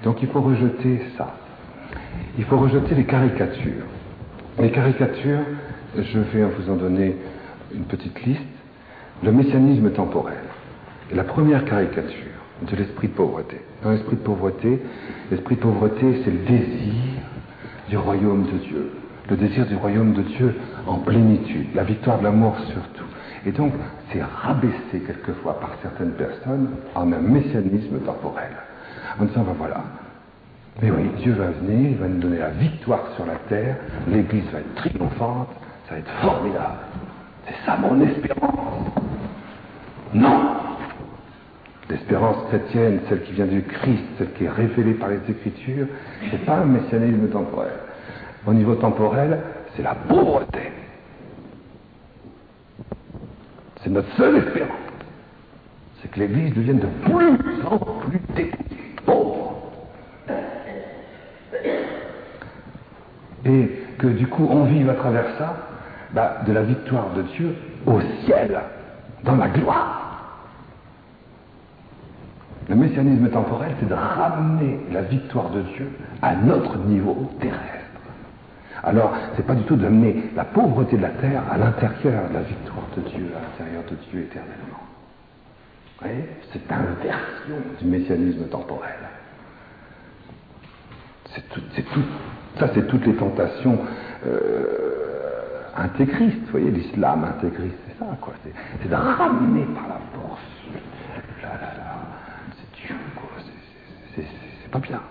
Donc il faut rejeter ça. Il faut rejeter les caricatures. Les caricatures, je vais vous en donner une petite liste. Le messianisme temporel. Et la première caricature de l'esprit de pauvreté. Dans l'esprit de pauvreté, c'est le désir du royaume de Dieu. Le désir du royaume de Dieu en plénitude, la victoire de l'amour surtout. Et donc, c'est rabaissé quelquefois par certaines personnes en un messianisme temporel. En disant, ben voilà, mais oui, Dieu va venir, il va nous donner la victoire sur la terre, l'Église va être triomphante, ça va être formidable. C'est ça mon espérance. Non! L'espérance chrétienne, celle qui vient du Christ, celle qui est révélée par les Écritures, c'est pas un messianisme temporel. Au niveau temporel, c'est la pauvreté. C'est notre seule espérance. C'est que l'Église devienne de plus en plus dépouillée, pauvre. Et que du coup, on vive à travers ça, de la victoire de Dieu au ciel, dans la gloire. Le messianisme temporel, c'est de ramener la victoire de Dieu à notre niveau terrestre. Alors, c'est pas du tout d'amener la pauvreté de la terre à l'intérieur de la victoire de Dieu, à l'intérieur de Dieu éternellement. Vous voyez ? C'est l'inversion du messianisme temporel. Ça, c'est toutes les tentations intégristes. Vous voyez, l'islam intégriste, c'est ça, quoi. C'est de ramener par la force. C'est Dieu, quoi. C'est pas bien.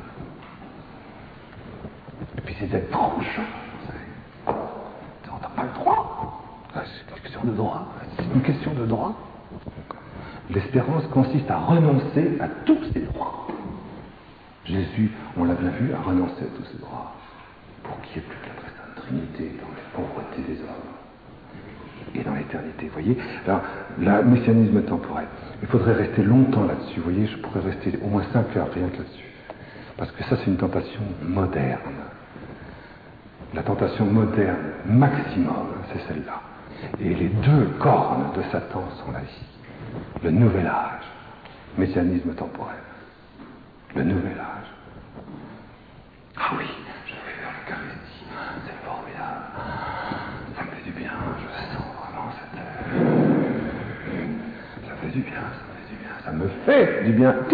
Et puis c'est d'être tranchant. On n'a pas le droit. C'est une question de droit. C'est une question de droit. L'espérance consiste à renoncer à tous ses droits. Jésus, on l'a bien vu, a renoncé à tous ses droits pour qu'il n'y ait plus que la très sainte Trinité dans la pauvreté des hommes et dans l'éternité. Vous voyez ? Alors, le messianisme temporel, il faudrait rester longtemps là-dessus. Vous voyez, je pourrais rester au moins 5 heures rien que là-dessus. Parce que ça, c'est une tentation moderne. La tentation moderne maximum, c'est celle-là. Et les deux cornes de Satan sont là-ci. Le nouvel âge, messianisme temporel. Le nouvel âge. Ah oui, je vais faire l'Eucharistie, c'est formidable. Ça me fait du bien, je sens vraiment cette... Ça fait du bien, ça me fait du bien.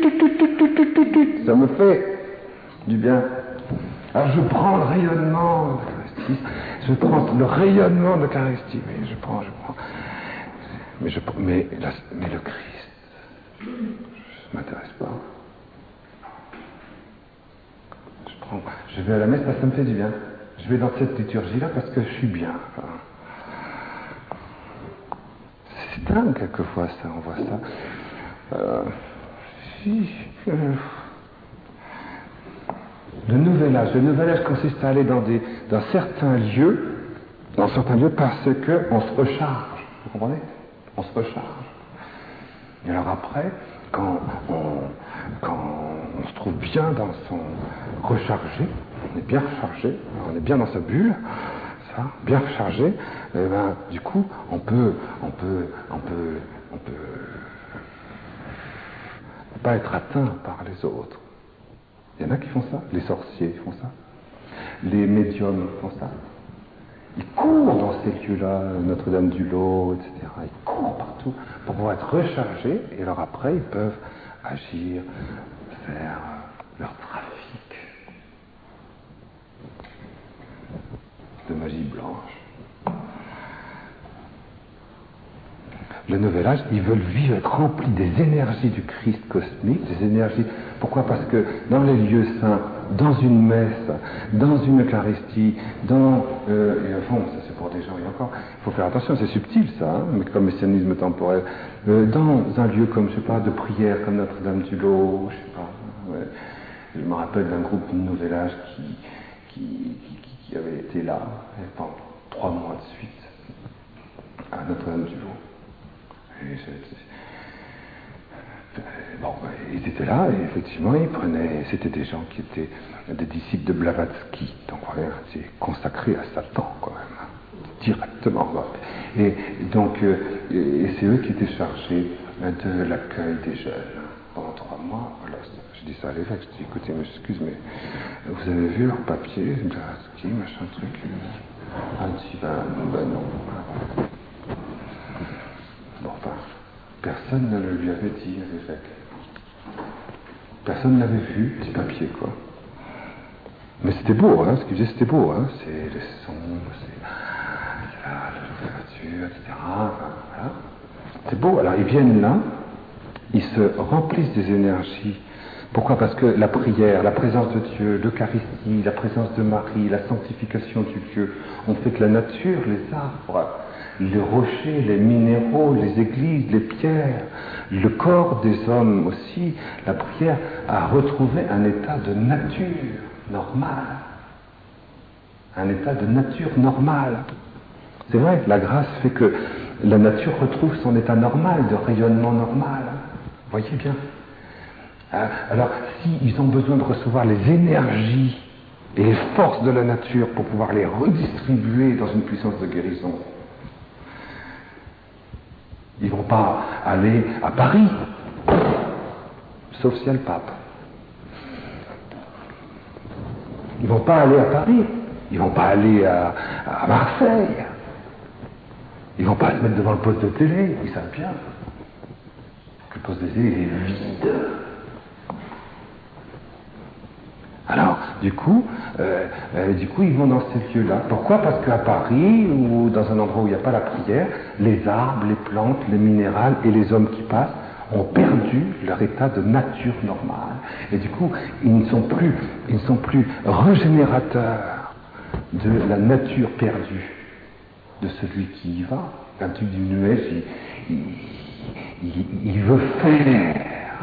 Ça me fait du bien. Alors je prends le rayonnement de l'Eucharistie, je prends le rayonnement de l'Eucharistie, mais je prends. Mais le Christ, ça ne m'intéresse pas. Je vais à la messe parce que ça me fait du bien. Je vais dans cette liturgie-là parce que je suis bien. Enfin, c'est dingue quelquefois ça, on voit ça. Le nouvel âge consiste à aller dans certains lieux parce qu'on se recharge. Vous comprenez ? On se recharge. Et alors après, quand on se trouve bien dans son rechargé, on est bien rechargé, on est bien dans sa bulle, ça, bien rechargé, et du coup, on peut pas être atteint par les autres. Il y en a qui font ça, les sorciers font ça, les médiums font ça. Ils courent dans ces lieux-là, Notre-Dame-du-Lot, etc. Ils courent partout pour pouvoir être rechargés, et alors après, ils peuvent agir, faire leur trafic de magie blanche. Le nouvel âge, ils veulent vivre, être remplis des énergies du Christ cosmique, des énergies. Pourquoi ? Parce que dans les lieux saints, dans une messe, dans une Eucharistie, et ça c'est pour des gens, et encore, il faut faire attention, c'est subtil ça, hein, mais comme messianisme temporel, dans un lieu comme, je sais pas, de prière, comme Notre-Dame-du-Lot, je sais pas, ouais. Je me rappelle d'un groupe du Nouvel Âge qui avait été là, pendant 3 mois de suite, à Notre-Dame-du-Lot. Ils étaient là et effectivement c'était des gens qui étaient des disciples de Blavatsky, donc voilà, c'est consacré à Satan quand même, directement. Et donc c'est eux qui étaient chargés de l'accueil des jeunes pendant 3 mois. Voilà, Je dis ça à l'évêque, je dis, écoutez, m'excuse, mais vous avez vu leur papier, ski, machin, truc. Ah, je dis, ben non. Bon, enfin, personne ne le lui avait dit à l'évêque. Personne n'avait vu, petit papier, quoi. Mais c'était beau, hein, ce qu'il disait, c'était beau, hein. C'est les sons, c'est l'ouverture, etc. Enfin, voilà. C'est beau. Alors, ils viennent là, ils se remplissent des énergies. Pourquoi? Parce que la prière, la présence de Dieu, l'Eucharistie, la présence de Marie, la sanctification du Dieu ont fait que la nature, les arbres, les rochers, les minéraux, les églises, les pierres, le corps des hommes aussi, la prière a retrouvé un état de nature normale. Un état de nature normale. C'est vrai, la grâce fait que la nature retrouve son état normal, de rayonnement normal. Vous voyez bien. Alors, s'ils ont besoin de recevoir les énergies et les forces de la nature pour pouvoir les redistribuer dans une puissance de guérison, ils ne vont pas aller à Paris, sauf s'il y a le pape. Ils ne vont pas aller à Paris, ils ne vont pas aller à Marseille, ils ne vont pas se mettre devant le poste de télé, ils savent bien que le poste de télé est vide. Alors, du coup, ils vont dans ces lieux-là. Pourquoi? Parce qu'à Paris, ou dans un endroit où il n'y a pas la prière, les arbres, les plantes, les minérales et les hommes qui passent ont perdu leur état de nature normale. Et du coup, ils ne sont plus régénérateurs de la nature perdue de celui qui y va. Quand tu dis nuage, il veut faire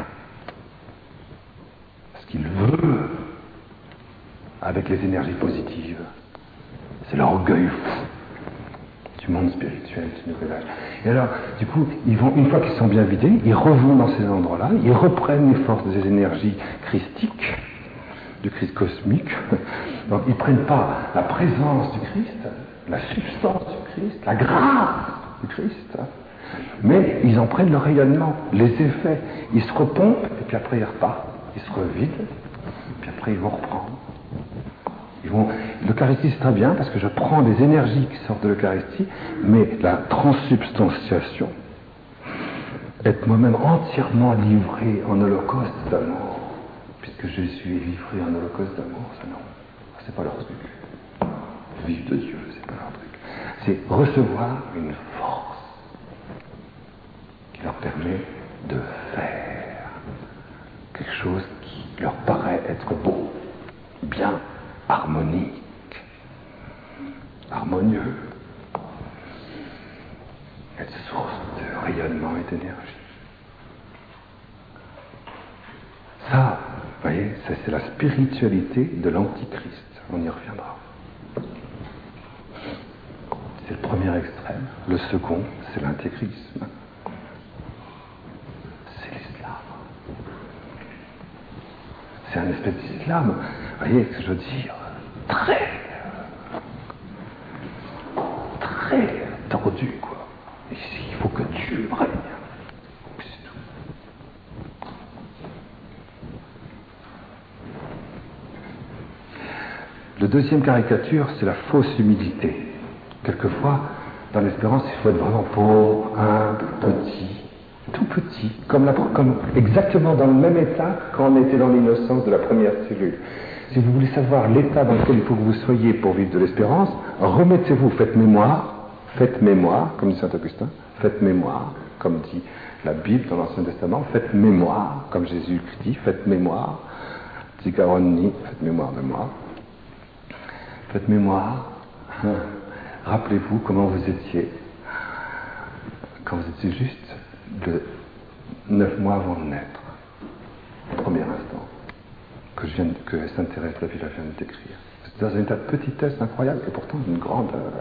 ce qu'il veut avec les énergies positives. C'est l'orgueil fou du monde spirituel, du nouvel âge. Et alors, du coup, ils vont, une fois qu'ils sont bien vidés, ils revont dans ces endroits-là, ils reprennent les forces des énergies christiques, du Christ cosmique. Donc, ils ne prennent pas la présence du Christ, la substance du Christ, la grâce du Christ, mais ils en prennent le rayonnement, les effets. Ils se repompent, et puis après ils repartent. Ils se revident, puis après ils vont reprendre. L'Eucharistie, c'est très bien parce que je prends les énergies qui sortent de l'Eucharistie, mais la transsubstantiation, être moi-même entièrement livré en holocauste d'amour, puisque Jésus est livré en holocauste d'amour, ça non, c'est pas leur truc. Vivre de Dieu, c'est pas leur truc. C'est recevoir une force qui leur permet de faire quelque chose qui leur paraît être beau, bien, harmonique, harmonieux, être source de rayonnement et d'énergie. Ça, vous voyez, ça c'est la spiritualité de l'Antichrist. On y reviendra. C'est le premier extrême. Le second, c'est l'intégrisme. C'est l'islam. C'est un espèce d'islam, vous voyez ce que je veux dire, très tordu, quoi. Ici, il faut que Dieu règne. C'est tout. Le deuxième caricature, c'est la fausse humilité. Quelquefois, dans l'espérance, il faut être vraiment pauvre, humble, petit, tout petit, comme exactement dans le même état quand on était dans l'innocence de la première cellule. Si vous voulez savoir l'état dans lequel il faut que vous soyez pour vivre de l'espérance, remettez-vous, faites mémoire, comme dit saint Augustin, faites mémoire, comme dit la Bible dans l'Ancien Testament, faites mémoire, comme Jésus dit, faites mémoire, Zikaronni, faites mémoire. Faites mémoire, rappelez-vous comment vous étiez, quand vous étiez juste de 9 mois avant de naître, au premier instant, que Sainte Thérèse d'Avila vient de décrire. C'est dans un état de petitesse incroyable, et pourtant une grandeur,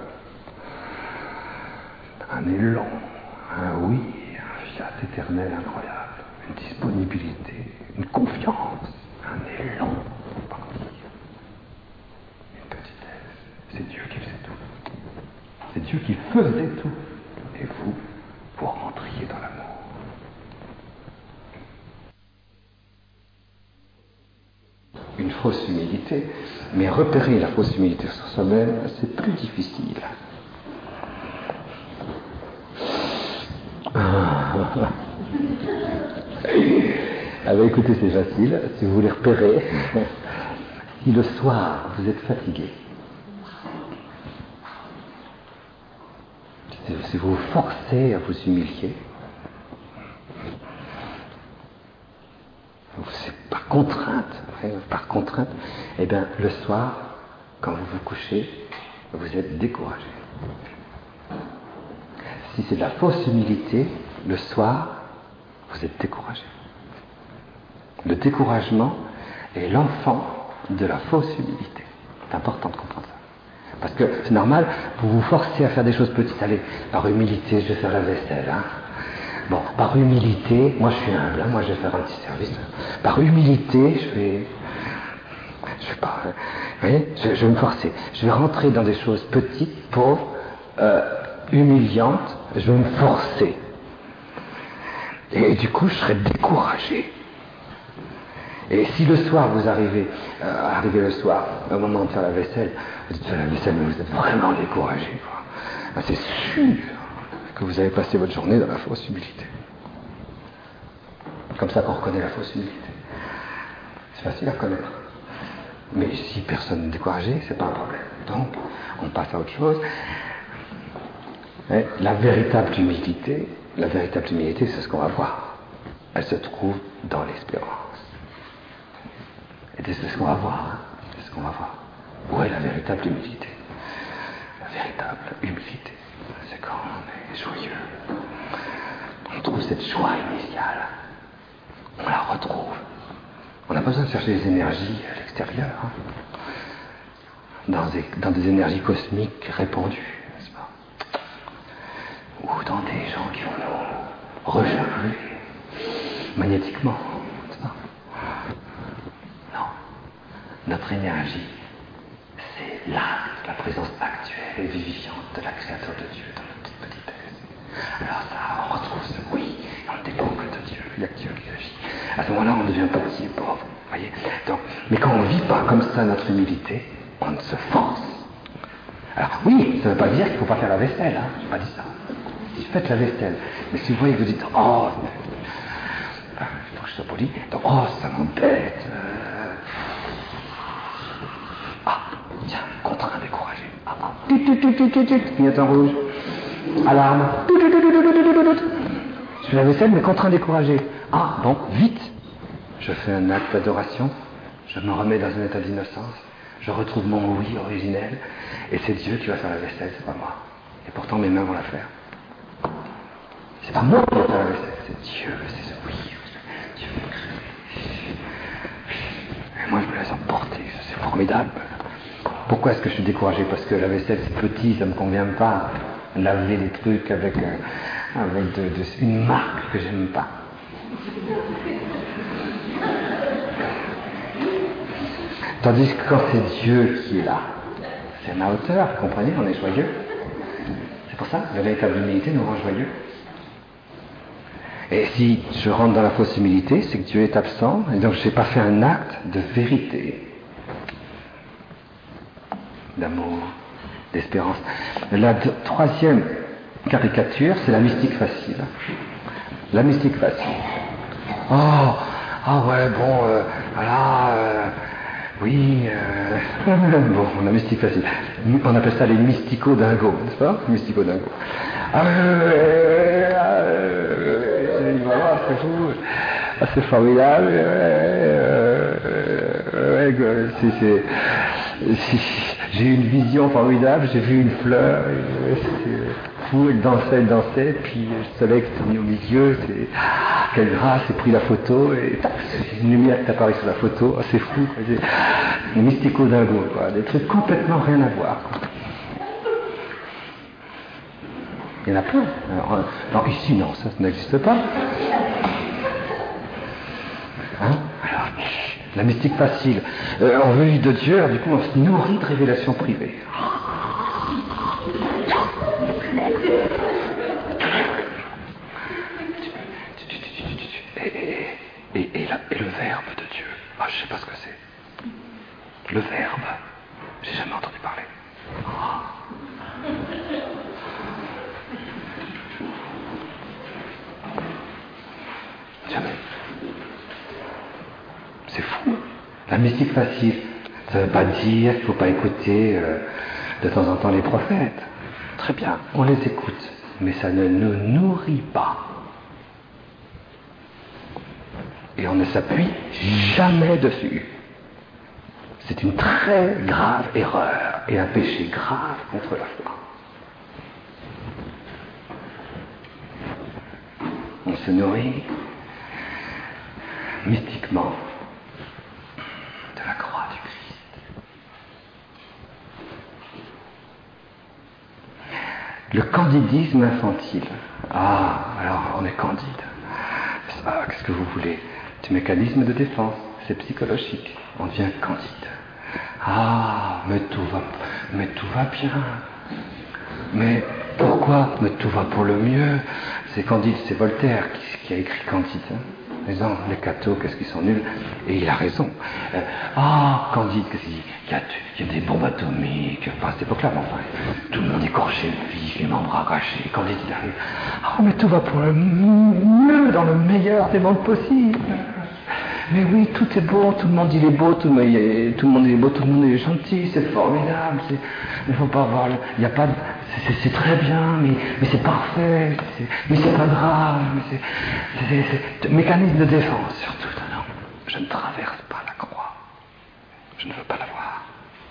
un élan, un oui, un fiat éternel incroyable, une disponibilité, une confiance, un élan pour partir, une petitesse. C'est Dieu qui faisait tout. C'est Dieu qui faisait tout. Et vous rentriez dans l'amour. une fausse humilité, mais repérer la fausse humilité sur soi-même, c'est plus difficile. Ah ben écoutez, c'est facile, si vous voulez repérer, si le soir vous êtes fatigué, si vous vous forcez à vous humilier, c'est par contrainte, eh bien le soir, quand vous vous couchez, vous êtes découragé. Si c'est de la fausse humilité, le soir, vous êtes découragé. Le découragement est l'enfant de la fausse humilité. C'est important de comprendre ça. Parce que c'est normal, vous vous forcez à faire des choses petites. Allez, par humilité, je vais faire la vaisselle. Hein. Bon, par humilité, moi je suis humble, hein, moi je vais faire un petit service. Par humilité, je vais pas, vous voyez, je vais me forcer. Je vais rentrer dans des choses petites, pauvres, humiliantes, je vais me forcer. Et du coup, je serai découragé. Et si le soir, vous arrivez le soir, au moment de faire la vaisselle, vous dites faire la vaisselle, mais vous êtes vraiment découragé, quoi. Ben, c'est sûr que vous avez passé votre journée dans la fausse humilité. Comme ça qu'on reconnaît la fausse humilité. C'est facile à reconnaître. Mais si personne n'est découragé, c'est pas un problème. Donc, on passe à autre chose. Et la véritable humilité, c'est ce qu'on va voir. Elle se trouve dans l'espérance. Et c'est ce qu'on va voir. Hein. C'est ce qu'on va voir. Où est la véritable humilité? La véritable humilité, c'est quand on est joyeux. On trouve cette joie initiale. On la retrouve. On n'a pas besoin de chercher les énergies à l'extérieur. Hein. Dans des énergies cosmiques répandues, n'est-ce pas? Ou dans des gens qui vont nous recharger magnétiquement, n'est-ce pas? Non. Notre énergie, c'est l'acte, la présence actuelle et vivifiante de la créature de Dieu dans notre petite petitesse. Alors ça, on retrouve ce oui, et on ne dépend que de Dieu, il y a que Dieu qui agit. À ce moment-là, on devient petit et pauvre, voyez. Donc, mais quand on ne vit pas comme ça notre humilité, on se force. Alors oui, ça ne veut pas dire qu'il ne faut pas faire la vaisselle, hein, je n'ai pas dit ça. Si vous faites la vaisselle, mais si vous voyez que vous dites, oh, il faut que je sois poli, donc, oh, ça m'embête. Tiens, contraint découragé. Clignotant rouge. Alarme. Je fais la vaisselle, mais contraint découragé. Ah, bon, vite. Je fais un acte d'adoration. Je me remets dans un état d'innocence. Je retrouve mon oui originel. Et c'est Dieu qui va faire la vaisselle, c'est pas moi. Et pourtant, mes mains vont la faire. C'est pas moi qui vais faire la vaisselle, c'est Dieu, c'est ce oui. Dieu m'a créé. Et moi, je me laisse emporter, c'est formidable. Pourquoi est-ce que je suis découragé? Parce que la vaisselle, c'est petit, ça me convient pas. Laver des trucs avec une marque que j'aime pas. Tandis que quand c'est Dieu qui est là, c'est ma hauteur, vous comprenez, on est joyeux. C'est pour ça que la véritable humilité nous rend joyeux. Et si je rentre dans la fausse humilité, c'est que Dieu est absent, et donc je n'ai pas fait un acte de vérité, d'amour, d'espérance. La troisième caricature, c'est la mystique facile. La mystique facile. Ouais, bon, voilà, oui, bon, la mystique facile. On appelle ça les mystico-dingos, n'est-ce pas? Mystico-dingos. Voilà, c'est fou, c'est formidable. J'ai eu une vision formidable, j'ai vu une fleur, c'était fou, elle dansait, puis le soleil s'est mis au milieu, quelle grâce, j'ai pris la photo, et tac, une lumière qui apparaît sur la photo, c'est fou, quoi. Des mystico-dingos, quoi, des trucs complètement rien à voir, quoi. Il y en a plein. Alors ici, non, ça n'existe pas. Hein? Alors, la mystique facile. On veut de Dieu, alors du coup, on se nourrit de révélations privées. Et le verbe de Dieu. Je ne sais pas ce que c'est. Le Verbe. J'ai jamais entendu parler. Jamais. C'est fou. La mystique facile, ça ne veut pas dire qu'il ne faut pas écouter de temps en temps les prophètes. Très bien, on les écoute, mais ça ne nous nourrit pas. Et on ne s'appuie jamais dessus. C'est une très grave erreur et un péché grave contre la foi. On se nourrit mystiquement de la croix du Christ. Le candidisme infantile. Ah, alors on est candide. Ah, qu'est-ce que vous voulez? Du mécanisme de défense, c'est psychologique. On devient candide. Ah, mais tout va bien. Mais pourquoi? Mais tout va pour le mieux. C'est Candide, c'est Voltaire qui a écrit Candide. Les cathos, qu'est-ce qu'ils sont nuls. Et il a raison. Candide, qu'est-ce qu'il dit? Il y a des bombes atomiques. Enfin, à cette époque-là, enfin, tout le monde écorché, vif, les membres arrachés. Candide, il arrive. Mais tout va pour le mieux, dans le meilleur des mondes possibles. Mais oui, tout est beau, tout le monde il est beau, tout le monde est beau, tout le monde est gentil, c'est formidable, il ne faut pas avoir, il n'y a pas, c'est très bien, mais c'est parfait, mais c'est pas grave, c'est mécanisme de défense surtout. Non, je ne traverse pas la croix, je ne veux pas la voir.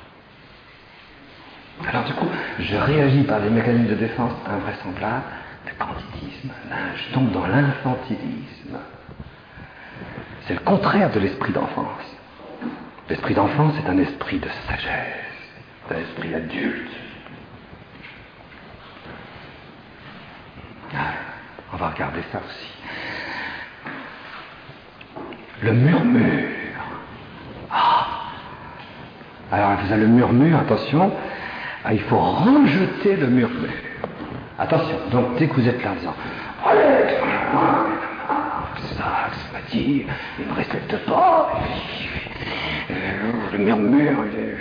Alors du coup, je réagis par des mécanismes de défense invraisemblables, de candidisme, je tombe dans l'infantilisme. C'est le contraire de l'esprit d'enfance. L'esprit d'enfance est un esprit de sagesse, un esprit adulte. On va regarder ça aussi. Le murmure. Alors, vous avez le murmure, attention, il faut rejeter le murmure. Attention, donc dès que vous êtes là en disant ça m'a dit, il ne me respecte pas. Le murmure.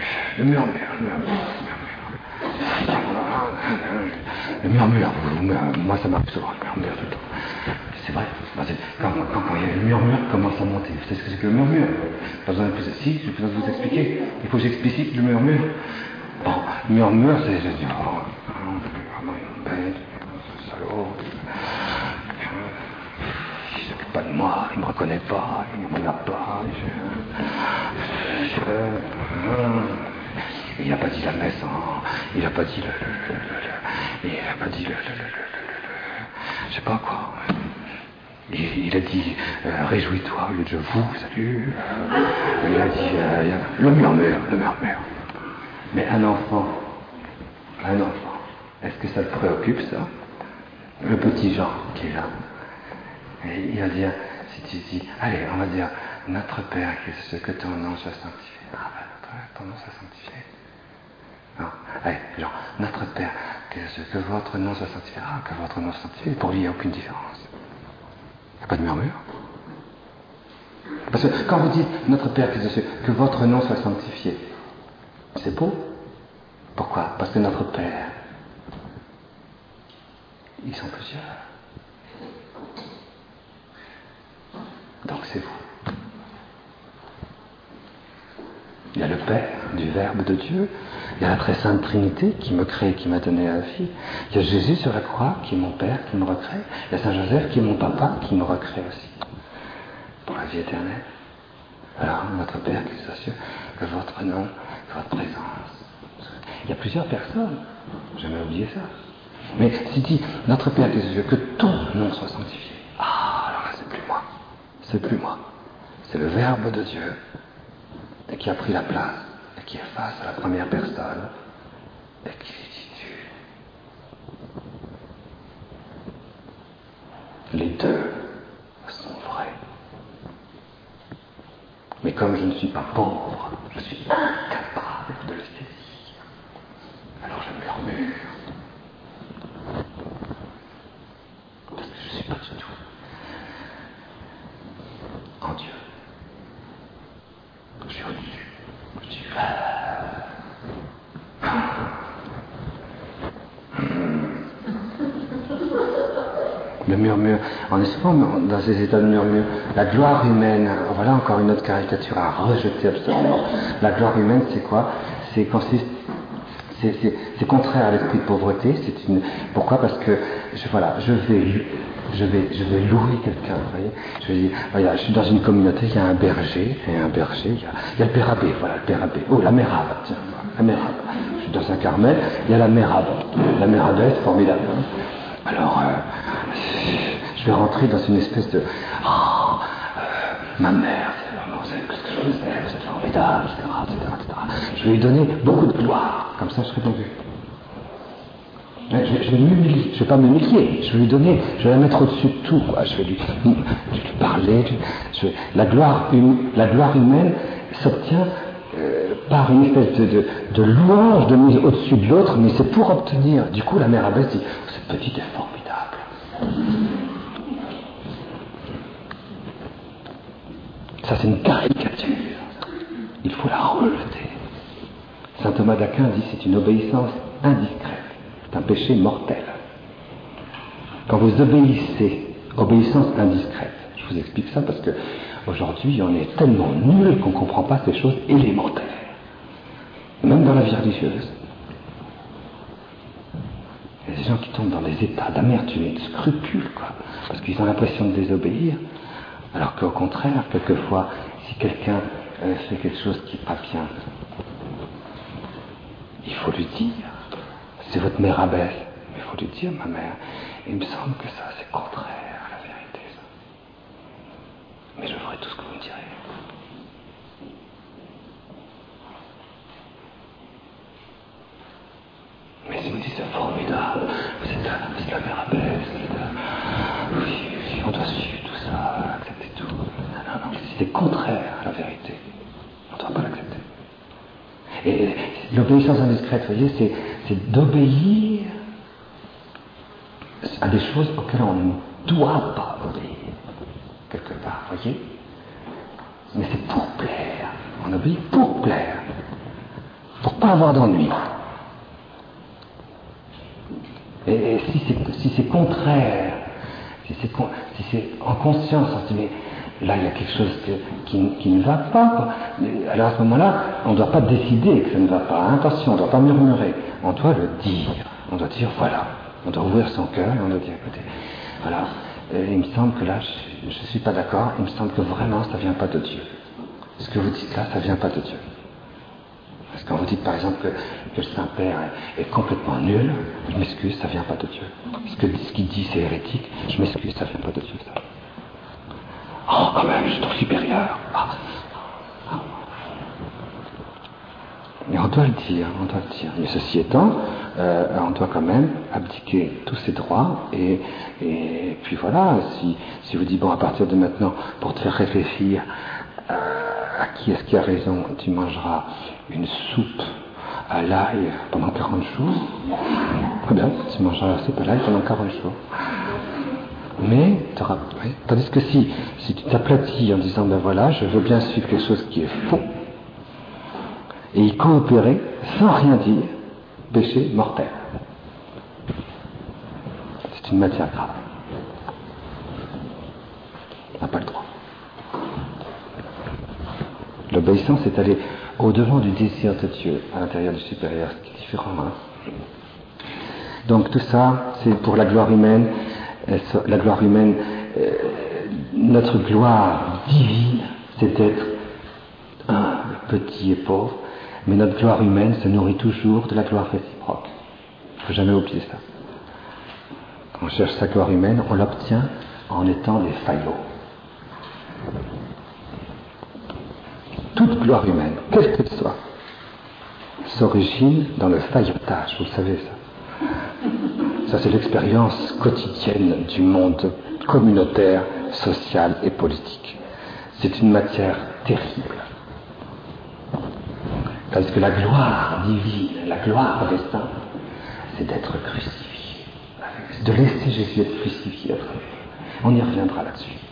Moi ça m'arrive souvent, le murmure tout le temps. C'est vrai, quand il y a le murmure commence à monter. Vous savez ce que c'est que le murmure? Pas besoin de vous expliquer, j'ai besoin de vous expliquer. Il faut que j'explicite le murmure. Bon, le murmure, c'est bête, salaud. Il ne s'occupe pas de moi, il ne me reconnaît pas, il ne me regarde pas. Il n'a pas dit la messe, il n'a pas dit je sais pas quoi. Il a dit réjouis-toi au lieu de je vous salue. Il a dit le murmure. Mais un enfant, est-ce que ça te préoccupe ça? Le petit Jean qui est là. Et il va dire, si tu dis, allez, on va dire, notre Père, qu'est-ce que ton nom soit sanctifié. Ton nom soit sanctifié. Non, allez, genre, notre Père, que votre nom soit sanctifié. Que votre nom soit sanctifié. Pour lui, il n'y a aucune différence. Il n'y a pas de murmure. Parce que quand vous dites, notre Père, que votre nom soit sanctifié, c'est beau. Pourquoi? Parce que notre Père, ils sont plusieurs. Donc c'est vous. Il y a le Père du Verbe de Dieu, il y a la très sainte Trinité qui me crée, qui m'a donné la vie, il y a Jésus sur la croix qui est mon Père, qui me recrée, il y a Saint Joseph qui est mon Papa, qui me recrée aussi, pour la vie éternelle. Alors, notre Père qui est aux cieux, que votre nom, que votre présence. Il y a plusieurs personnes, j'ai jamais oublié ça. Mais si dit, notre Père qui est aux cieux, que ton nom soit sanctifié. Alors là, c'est plus moi. C'est plus moi. C'est le Verbe de Dieu et qui a pris la place et qui est face à la première personne et qui dit les deux sont vrais. Mais comme je ne suis pas pauvre, je suis incapable de le saisir. Alors je murmure. Parce que je ne suis pas du tout en Dieu. Je suis au-dessus. Je suis Le murmure, on est souvent dans ces états de murmure. La gloire humaine, voilà encore une autre caricature à rejeter absolument. La gloire humaine, c'est quoi? C'est contraire à l'esprit de pauvreté. Pourquoi? Parce que je vais louer quelqu'un. Vous voyez, je vais dire, voilà, je suis dans une communauté, il y a un berger, il y a le père abbé, voilà le père abbé. Oh, la mère Abbe, tiens, la mère Abbe. Je suis dans un Carmel, il y a la mère Abbe. La mère Abbe, c'est formidable. Hein. Alors, je vais rentrer dans une espèce de ma mère, vous savez ce que je vous aime, vous êtes formidable, etc. Je vais lui donner beaucoup de gloire, comme ça je serai bien vu. Je vais m'humilier, je vais pas m'humilier, je vais la mettre au-dessus de tout, quoi. Je vais lui parler, la gloire humaine s'obtient par une espèce de louange de mise au-dessus de l'autre, mais c'est pour obtenir. Du coup, la mère abbesse dit, cette petite est formidable. Ça, c'est une caricature. Il faut la rejeter. Saint Thomas d'Aquin dit, c'est une obéissance indiscrète. C'est un péché mortel. Quand vous obéissez, obéissance indiscrète. Je vous explique ça parce que aujourd'hui, on est tellement nul qu'on ne comprend pas ces choses élémentaires. Même dans la vie religieuse. Il y a des gens qui tombent dans des états d'amertume et de scrupule, quoi, parce qu'ils ont l'impression de désobéir, alors qu'au contraire, quelquefois, si quelqu'un fait quelque chose qui n'est pas bien, il faut lui dire. C'est votre mère abbesse, mais il faut lui dire, ma mère, il me semble que ça, c'est contraire à la vérité, ça. Mais je ferai tout ce que vous me direz. Mais si vous dites, c'est formidable, vous êtes la mère abbesse, oui, on doit suivre tout ça, accepter tout. Non, si c'est contraire à la vérité, on ne doit pas l'accepter. Et l'obéissance indiscrète, vous voyez, c'est d'obéir à des choses auxquelles on ne doit pas obéir, quelque part, vous voyez. Mais c'est pour plaire, on obéit pour plaire, pour pas avoir d'ennui. Et si c'est contraire, si c'est en conscience, on se dit, mais là il y a quelque chose qui ne va pas, quoi. Alors à ce moment-là, on ne doit pas décider que ça ne va pas. Attention, on ne doit pas murmurer, on doit le dire. On doit dire, voilà, on doit ouvrir son cœur et on doit dire, écoutez, voilà, il me semble que là, je ne suis pas d'accord, il me semble que vraiment ça ne vient pas de Dieu. Ce que vous dites là, ça ne vient pas de Dieu. Parce que quand vous dites par exemple que le Saint-Père est complètement nul, je m'excuse, ça ne vient pas de Dieu. Ce qu'il dit c'est hérétique, je m'excuse, ça ne vient pas de Dieu, ça. Oh, quand même, je suis trop supérieur. Mais on doit le dire. Mais ceci étant, on doit quand même abdiquer tous ses droits et puis voilà, si vous dites, bon, à partir de maintenant, pour te faire réfléchir à qui est-ce qui a raison, tu mangeras une soupe à l'ail pendant 40 jours. Très bien, tu mangeras la soupe à l'ail pendant 40 jours. Mais, oui, tandis que si tu t'aplatis en disant, ben voilà, je veux bien suivre quelque chose qui est faux, et y coopérer sans rien dire, péché mortel. C'est une matière grave. On n'a pas le droit. L'obéissance est aller au-devant du désir de Dieu à l'intérieur du supérieur, ce qui est différent. Hein. Donc tout ça, c'est pour la gloire humaine. La gloire humaine, notre gloire divine, c'est d'être humble, petit et pauvre, mais notre gloire humaine se nourrit toujours de la gloire réciproque. Il ne faut jamais oublier ça. Quand on cherche sa gloire humaine, on l'obtient en étant des faillots. Toute gloire humaine, quelle qu'elle soit, s'origine dans le faillotage, vous le savez ça. Ça, c'est l'expérience quotidienne du monde communautaire, social et politique. C'est une matière terrible. Parce que la gloire divine, la gloire des saints, c'est d'être crucifié. C'est de laisser Jésus être crucifié. On y reviendra là-dessus.